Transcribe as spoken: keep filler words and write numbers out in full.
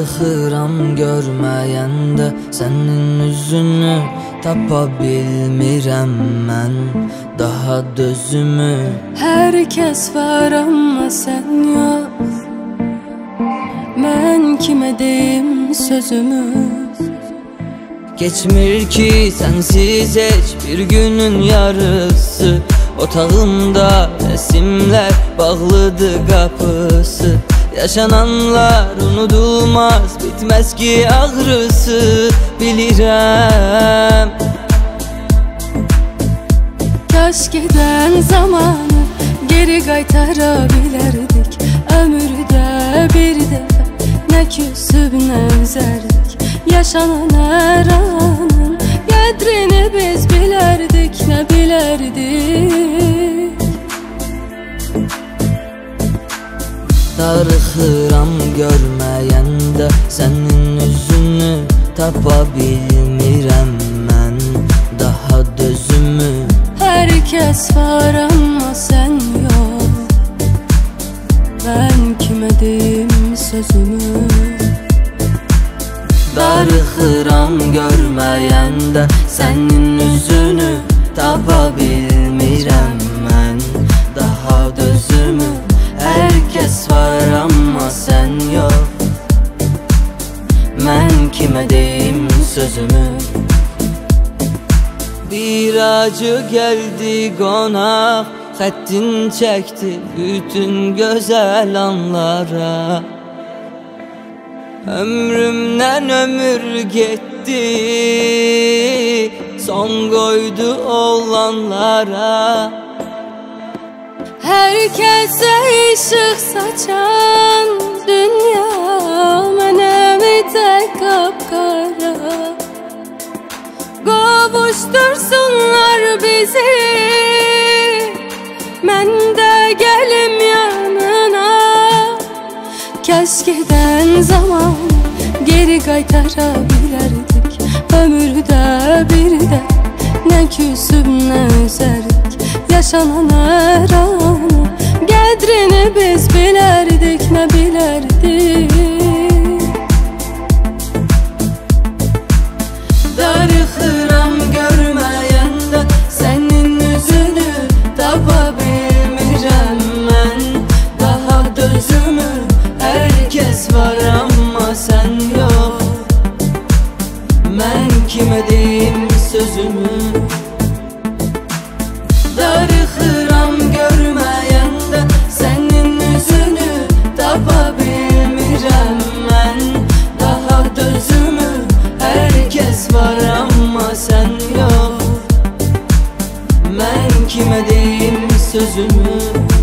Darıxıram görməyəndə sənin üzünü, tapa bilmirəm mən daha dözümü. Hər kəs var amma sən yox, mən kimə deyim sözümü? Geçmir ki sensiz heç bir günün yarısı, otağımda resimler bağlıdır kapısı. Yaşananlar unudulmaz, bitmez ki ağrısı, bilirəm. Kaş giden zamanı geri qaytara bilərdik, ömürdə bir dəfə nə küsüb nə üzərdik. Yaşanan hər anın qədrini biz bilərdik, nə bilərdik. Darıxıram görməyəndə sənin üzünü, tapa bilmirəm mən daha dözümü. Hər kəs var amma sən yox, mən kimə deyim sözümü? Darıxıram görməyəndə sənin üzünü, tapa bilmirəm mən daha dözümü. Hər kəs var amma sən yox, mən kimə deyim sözümü? Bir acı geldi qonaq, xəttin çəkdi bütün gözəl anlara. Ömrümdən ömür getdi, son qoydu olanlara. Hər kəsə işıq saçan dünya mənəm tək qapqara. Qovuştursunlar bizi, mən də gəlim yanına. Kəş gedən zaman geri qaytara bilərdik, ömürdə bir də nə küsüb nə üzərdik. Yaşanan hər anı qədrini biz bilərdik, nə bilərdik. Darıxıram görməyəndə sənin üzünü, tapa bilmirəm mən daha dözümü. Hər kəs var amma sən yox, mən kimə deyim sözümü? Darıxıram görməyəndə sənin üzünü, tapa bilmirəm mən daha dözümü. Hər kəs var amma sən yox, mən kimə deyim sözümü?